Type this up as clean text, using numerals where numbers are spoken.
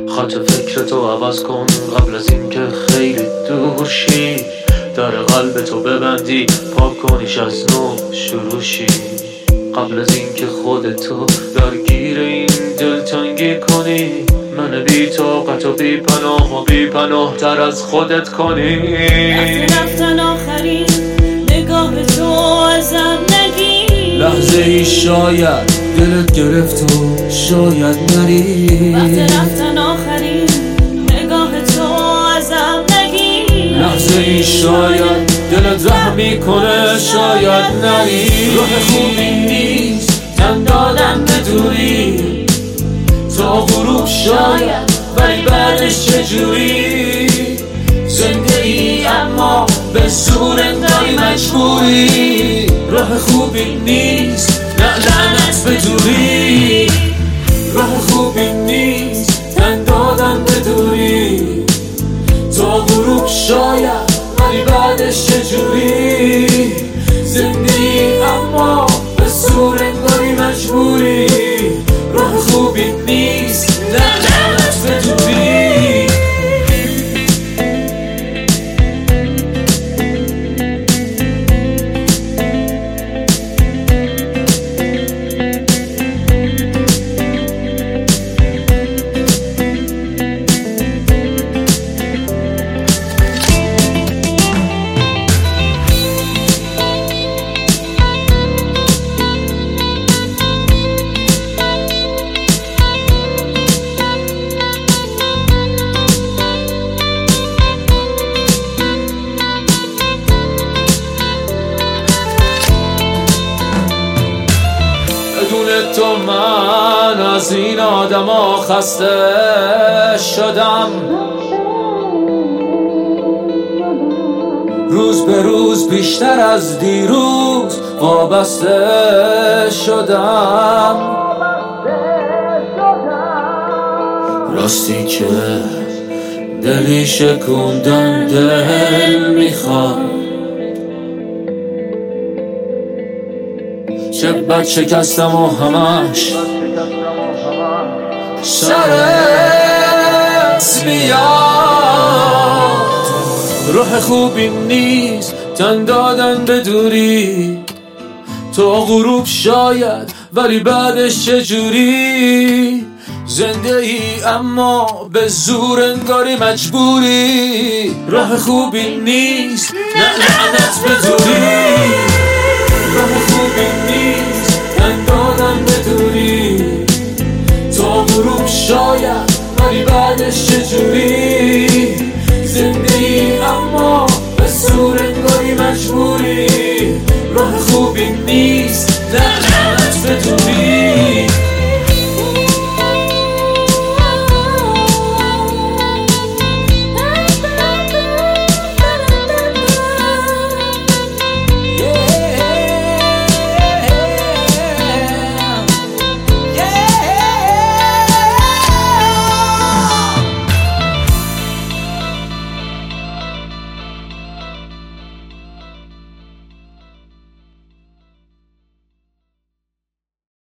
خط فکرتو عوض کن قبل از اینکه خیلی دور شی، در قلب تو ببندی پاک کنیش از نو شروع شی، قبل از اینکه خودتو درگیر این دلتنگی کنی، من بی طاقت و بی پناه و بی پناه تر از خودت کنی. رفتن آخرین نگاه تو ازم نگی، لحظه ای شاید دلت گرفت و شاید نری، وقت رفتن آخرین نگاه تو ازم نگی، لحظه ای شاید دلت رحم میکنه شاید نری. راه خوبی نیست تن دادن به دوری، تا غروب شاید ولی بعدش چجوری، زنده ای اما به زور انگاری مجبوری. راه خوبی نیست نه لعنت به دوری، راه خوبی نیست تن دادن به دوری، تا غروب شاید ولی بعدش چجوری، زنده ای اما به زور انگاری مجبوری. راه خوبی نیست نه لعنت به دوری. بدون تو من از این آدم ها خسته شدم، روز به روز بیشتر از دیروز وابسته شدم. راستی که دلی شکوندن دل میخواد، چه بد شکستم و همش سرت میاد. راه خوبی نیست تن دادن به دوری، تا غروب شاید ولی بعدش چجوری، زنده ای اما به زور انگاری مجبوری. راه خوبی نیست نه لعنت به دوری، راه خوبی نیست تن دادن به دوری، تا غروب شاید ولی بعدش چجوری، زنده ای اما به زور انگاری مجبوری. راه خوبی نیست نه لعنت به دوری.